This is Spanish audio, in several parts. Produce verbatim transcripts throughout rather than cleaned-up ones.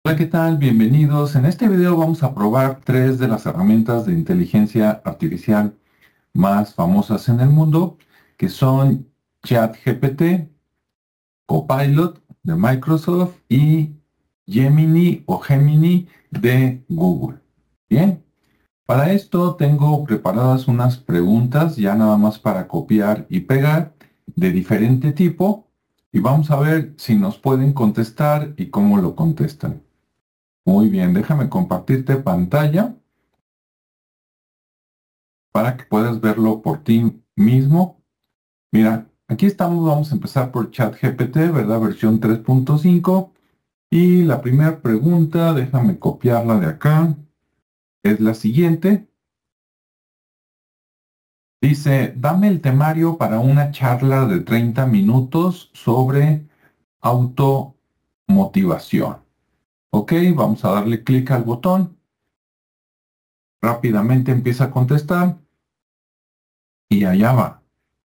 Hola, ¿qué tal? Bienvenidos. En este video vamos a probar tres de las herramientas de inteligencia artificial más famosas en el mundo, que son ChatGPT, Copilot de Microsoft y Gemini o Gemini de Google. Bien, para esto tengo preparadas unas preguntas ya nada más para copiar y pegar de diferente tipo y vamos a ver si nos pueden contestar y cómo lo contestan. Muy bien, déjame compartirte pantalla para que puedas verlo por ti mismo. Mira, aquí estamos, vamos a empezar por ChatGPT, ¿verdad? Versión tres punto cinco. Y la primera pregunta, déjame copiarla de acá, es la siguiente. Dice, dame el temario para una charla de treinta minutos sobre automotivación. Ok, vamos a darle clic al botón. Rápidamente empieza a contestar y allá va.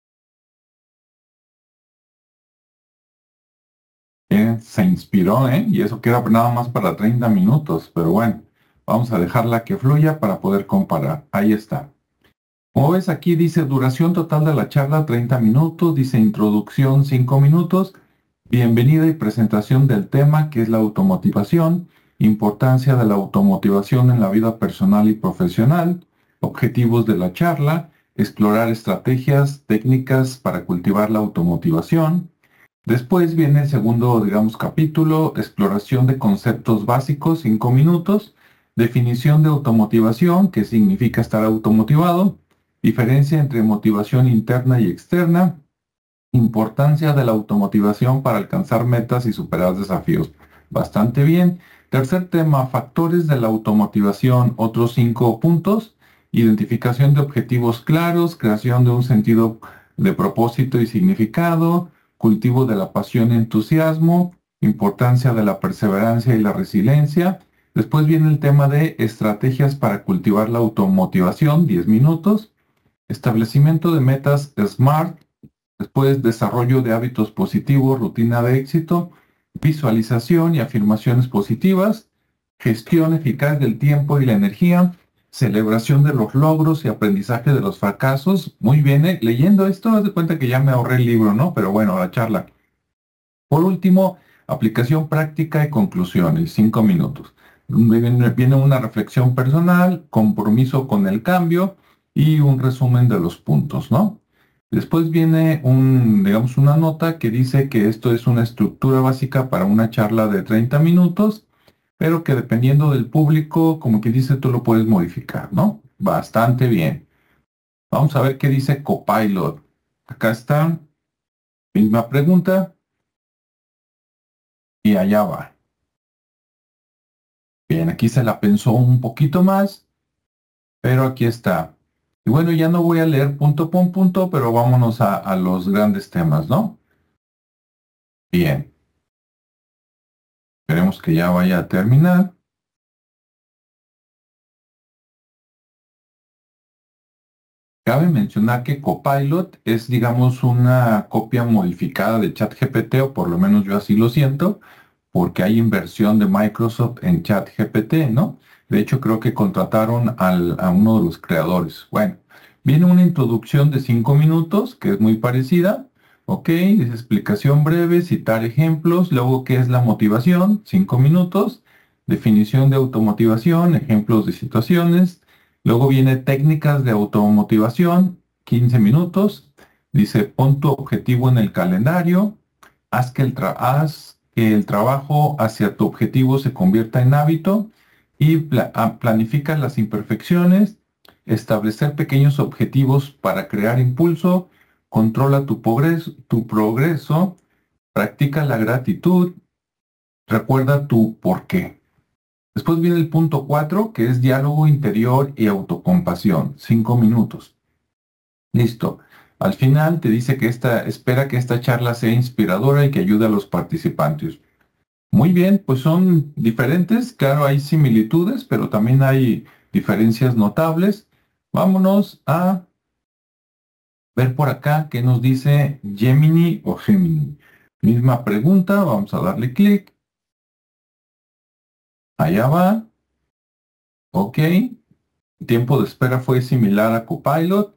Eh, se inspiró, ¿eh? Y eso queda nada más para treinta minutos, pero bueno, vamos a dejarla que fluya para poder comparar. Ahí está. Como ves aquí dice duración total de la charla treinta minutos, dice introducción cinco minutos, bienvenida y presentación del tema que es la automotivación, importancia de la automotivación en la vida personal y profesional, objetivos de la charla, explorar estrategias, técnicas para cultivar la automotivación. Después viene el segundo, digamos, capítulo, exploración de conceptos básicos, cinco minutos, definición de automotivación, qué significa estar automotivado, diferencia entre motivación interna y externa, importancia de la automotivación para alcanzar metas y superar desafíos. Bastante bien. Tercer tema, factores de la automotivación, otros cinco puntos, identificación de objetivos claros, creación de un sentido de propósito y significado, cultivo de la pasión y entusiasmo, importancia de la perseverancia y la resiliencia. Después viene el tema de estrategias para cultivar la automotivación, diez minutos, establecimiento de metas SMART. Después, desarrollo de hábitos positivos, rutina de éxito, visualización y afirmaciones positivas, gestión eficaz del tiempo y la energía, celebración de los logros y aprendizaje de los fracasos. Muy bien, ¿eh? Leyendo esto, haz de cuenta que ya me ahorré el libro, ¿no? Pero bueno, la charla. Por último, aplicación práctica y conclusiones, cinco minutos. Viene, viene una reflexión personal, compromiso con el cambio y un resumen de los puntos, ¿no? Después viene un, digamos, una nota que dice que esto es una estructura básica para una charla de treinta minutos, pero que dependiendo del público, como que dice, tú lo puedes modificar, ¿no? Bastante bien. Vamos a ver qué dice Copilot. Acá está, misma pregunta y allá va. Bien, aquí se la pensó un poquito más, pero aquí está. Y bueno, ya no voy a leer punto por punto, pero vámonos a, a los grandes temas, ¿no? Bien, esperemos que ya vaya a terminar. Cabe mencionar que Copilot es, digamos, una copia modificada de ChatGPT, o por lo menos yo así lo siento, porque hay inversión de Microsoft en ChatGPT, ¿no? De hecho, creo que contrataron al- a uno de los creadores. Bueno, viene una introducción de cinco minutos, que es muy parecida. Ok, dice explicación breve, citar ejemplos, luego qué es la motivación, cinco minutos, definición de automotivación, ejemplos de situaciones, luego viene técnicas de automotivación, quince minutos, dice pon tu objetivo en el calendario, haz que el, tra- haz que el trabajo hacia tu objetivo se convierta en hábito y pla- ah, planifica las imperfecciones, establecer pequeños objetivos para crear impulso, controla tu progreso, tu progreso, practica la gratitud, recuerda tu por qué. Después viene el punto cuatro, que es diálogo interior y autocompasión, cinco minutos. Listo. Al final te dice que esta, espera que esta charla sea inspiradora y que ayude a los participantes. Muy bien, pues son diferentes, claro, hay similitudes, pero también hay diferencias notables. Vámonos a ver por acá qué nos dice Gemini o Gemini. Misma pregunta, vamos a darle clic Allá va. Ok. El tiempo de espera fue similar a Copilot.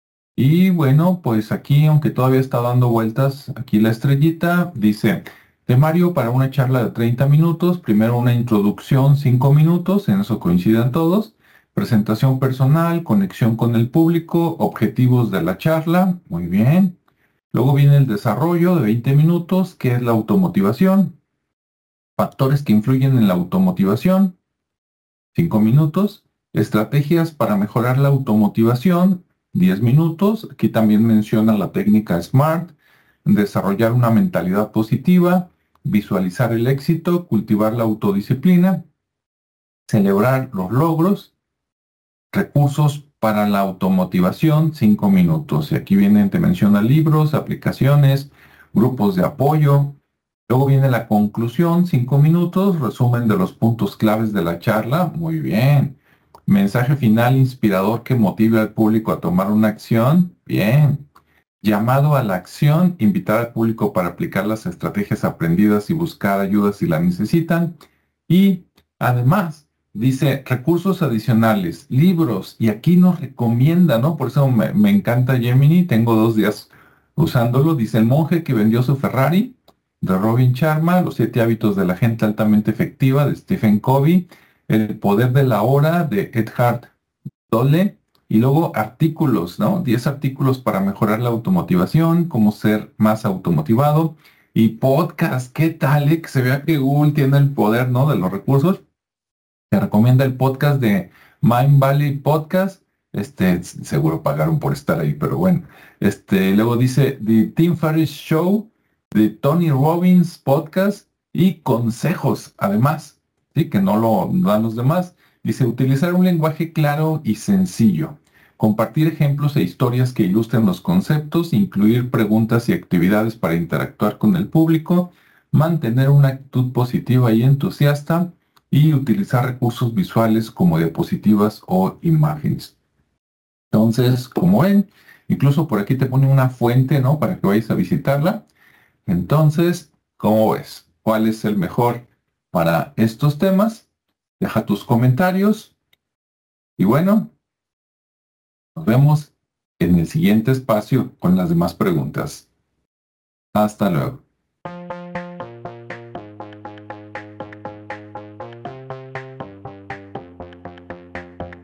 Y bueno, pues aquí, aunque todavía está dando vueltas, aquí la estrellita dice, temario para una charla de treinta minutos, primero una introducción, cinco minutos, en eso coinciden todos, presentación personal, conexión con el público, objetivos de la charla, muy bien. Luego viene el desarrollo de veinte minutos, que es la automotivación, factores que influyen en la automotivación, cinco minutos, estrategias para mejorar la automotivación, diez minutos. Aquí también menciona la técnica SMART, desarrollar una mentalidad positiva, visualizar el éxito, cultivar la autodisciplina, celebrar los logros, recursos para la automotivación, cinco minutos. Y aquí vienen, te menciona libros, aplicaciones, grupos de apoyo. Luego viene la conclusión, cinco minutos, resumen de los puntos claves de la charla. Muy bien. Mensaje final inspirador que motive al público a tomar una acción. Bien. Llamado a la acción, invitar al público para aplicar las estrategias aprendidas y buscar ayuda si la necesitan. Y además, dice recursos adicionales, libros, y aquí nos recomienda, ¿no? Por eso me, me encanta Gemini, tengo dos días usándolo. Dice El monje que vendió su Ferrari, de Robin Sharma, Los siete hábitos de la gente altamente efectiva, de Stephen Covey, El poder de la hora, de Eckhart Tolle, y luego artículos, ¿no? diez artículos para mejorar la automotivación, cómo ser más automotivado, y podcast, ¿qué tal? eh? Que se vea que Google tiene el poder, ¿no? De los recursos. Te recomienda el podcast de Mind Valley Podcast. Este, seguro pagaron por estar ahí, pero bueno. Este, luego dice The Tim Ferriss Show, de Tony Robbins Podcast y consejos, además, sí, que no lo dan los demás. Dice utilizar un lenguaje claro y sencillo. Compartir ejemplos e historias que ilustren los conceptos, incluir preguntas y actividades para interactuar con el público, mantener una actitud positiva y entusiasta, y utilizar recursos visuales como diapositivas o imágenes. Entonces, como ven, incluso por aquí te pone una fuente, ¿no? Para que vayas a visitarla. Entonces, ¿cómo ves? ¿Cuál es el mejor para estos temas? Deja tus comentarios. Y bueno, nos vemos en el siguiente espacio con las demás preguntas. Hasta luego.